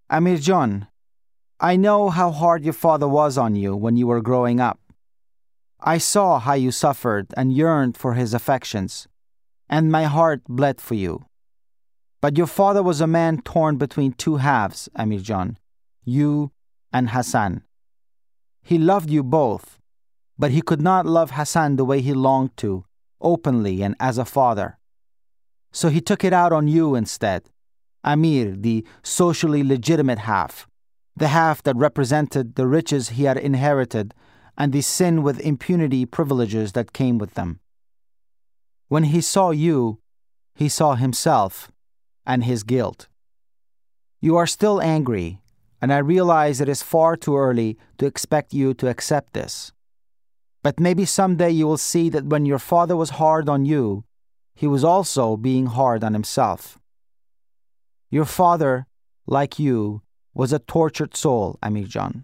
Amir John, I know how hard your father was on you when you were growing up. I saw how you suffered and yearned for his affections, and my heart bled for you. But your father was a man torn between two halves, Amir John, you and Hassan. He loved you both, but he could not love Hassan the way he longed to, openly and as a father. So he took it out on you instead, Amir, the socially legitimate half, the half that represented the riches he had inherited and the sin with impunity privileges that came with them. When he saw you, he saw himself and his guilt. You are still angry, and I realize it is far too early to expect you to accept this. But maybe someday you will see that when your father was hard on you, he was also being hard on himself. Your father, like you, was a tortured soul, Amir John.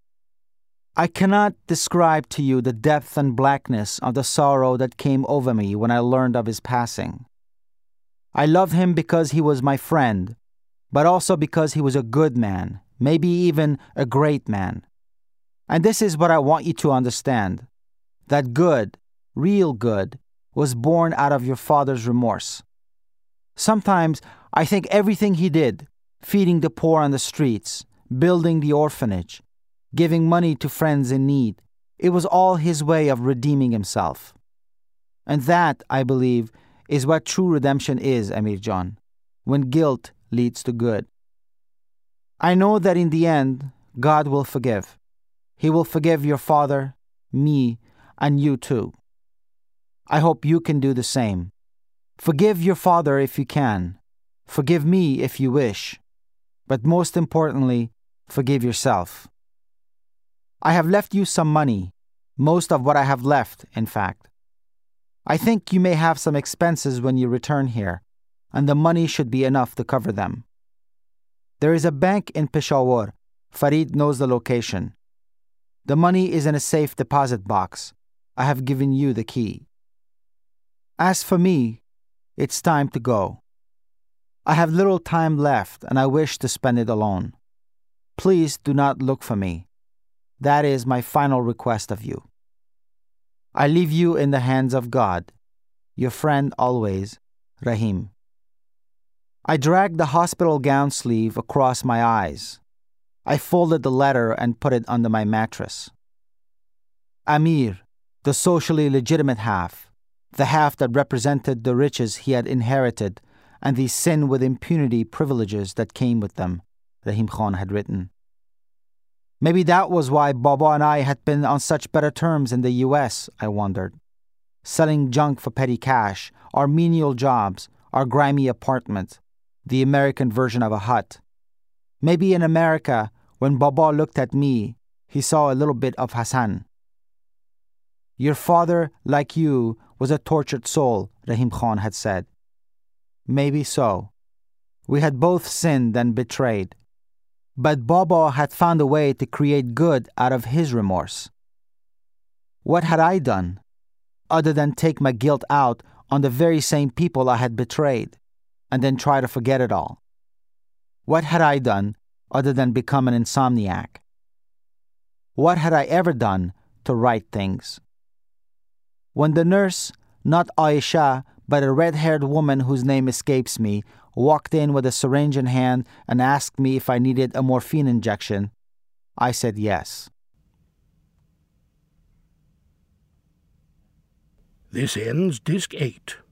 I cannot describe to you the depth and blackness of the sorrow that came over me when I learned of his passing. I loved him because he was my friend, but also because he was a good man, maybe even a great man. And this is what I want you to understand, that good, real good, was born out of your father's remorse. Sometimes I think everything he did, feeding the poor on the streets, building the orphanage, giving money to friends in need, it was all his way of redeeming himself. And that, I believe, is what true redemption is, Amir John, when guilt leads to good. I know that in the end, God will forgive. He will forgive your father, me, and you too. I hope you can do the same. Forgive your father if you can. Forgive me if you wish. But most importantly, forgive yourself. I have left you some money, most of what I have left, in fact. I think you may have some expenses when you return here, and the money should be enough to cover them. There is a bank in Peshawar. Farid knows the location. The money is in a safe deposit box. I have given you the key. As for me, it's time to go. I have little time left, and I wish to spend it alone. Please do not look for me. That is my final request of you. I leave you in the hands of God. Your friend always, Rahim. I dragged the hospital gown sleeve across my eyes. I folded the letter and put it under my mattress. Amir, the socially legitimate half, the half that represented the riches he had inherited and the sin with impunity privileges that came with them, Rahim Khan had written. Maybe that was why Baba and I had been on such better terms in the U.S., I wondered. Selling junk for petty cash, our menial jobs, our grimy apartment, the American version of a hut. Maybe in America, when Baba looked at me, he saw a little bit of Hassan. Your father, like you, was a tortured soul, Rahim Khan had said. Maybe so. We had both sinned and betrayed. But Baba had found a way to create good out of his remorse. What had I done, other than take my guilt out on the very same people I had betrayed, and then try to forget it all? What had I done, other than become an insomniac? What had I ever done to right things? When the nurse, not Aisha, but a red-haired woman whose name escapes me, walked in with a syringe in hand and asked me if I needed a morphine injection, I said yes. This ends Disc 8.